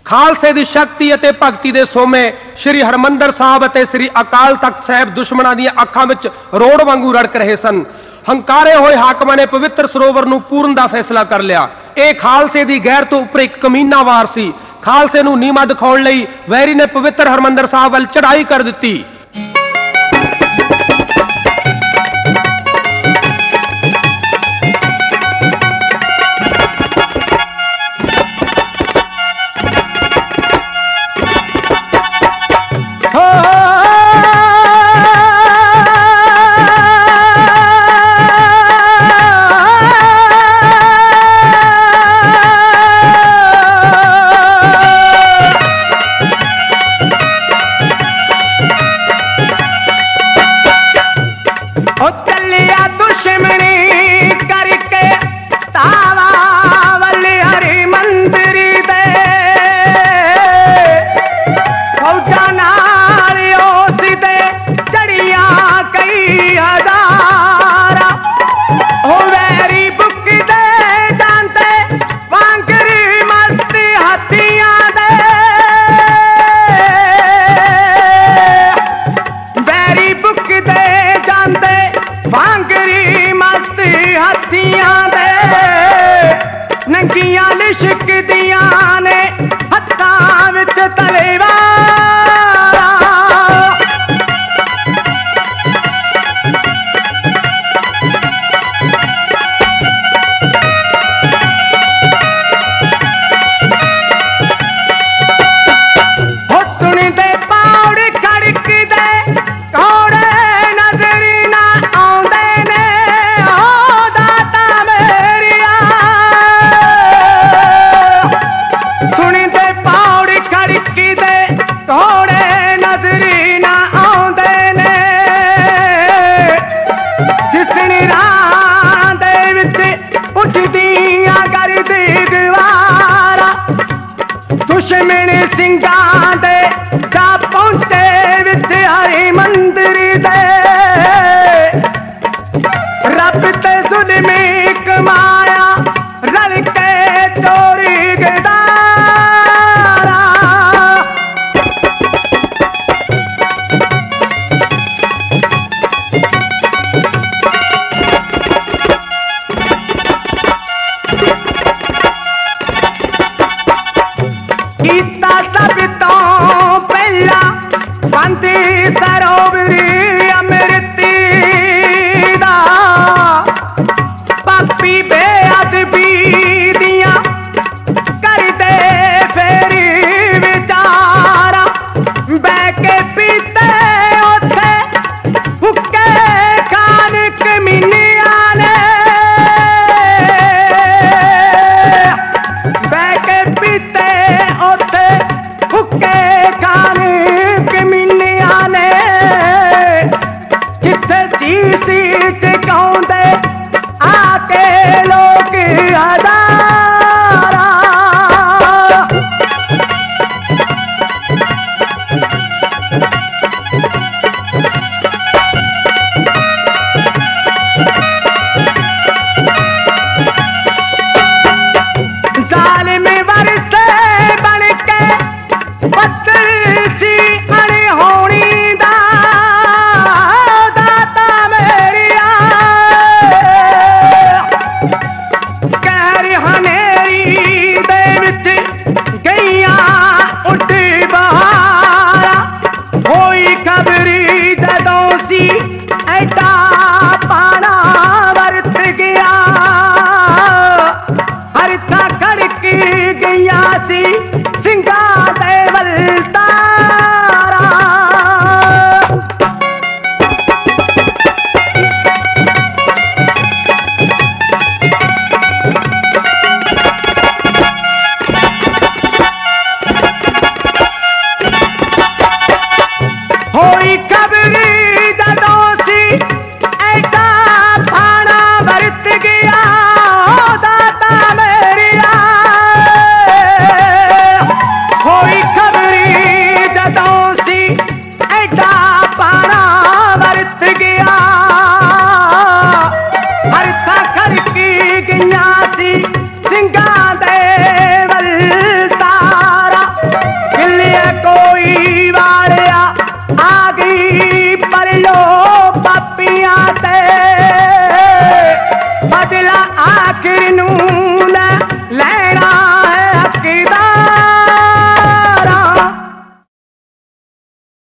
खालसे की शक्ति और भगती के सोमे श्री हरमंदर साहब और श्री अकाल तख्त साहब दुश्मनों दी अखां विच रोड़ वांगू रड़क रहे सन। हंकारे हुए हाकमां ने पवित्र सरोवर नूं पूर्ण दा फैसला कर लिया। यह खालसे की गैर तो उपर एक कमीना वार सी। खालसे नूं नीमा दिखाउण लई वैरी ने पवित्र हरमंदर साहब वल चढ़ाई कर दी। सब